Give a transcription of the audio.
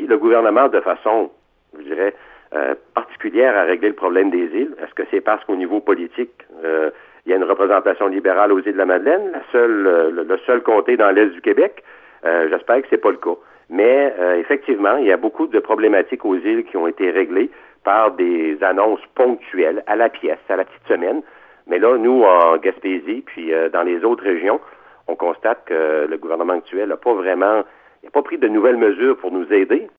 le gouvernement, de façon, je dirais, particulière à régler le problème des îles? Est-ce que c'est parce qu'au niveau politique, il y a une représentation libérale aux îles de la Madeleine, le seul comté dans l'est du Québec? J'espère que c'est pas le cas. Mais effectivement, il y a beaucoup de problématiques aux îles qui ont été réglées par des annonces ponctuelles, à la pièce, à la petite semaine. Mais là, nous, en Gaspésie, puis dans les autres régions, on constate que le gouvernement actuel n'a pas pris de nouvelles mesures pour nous aider.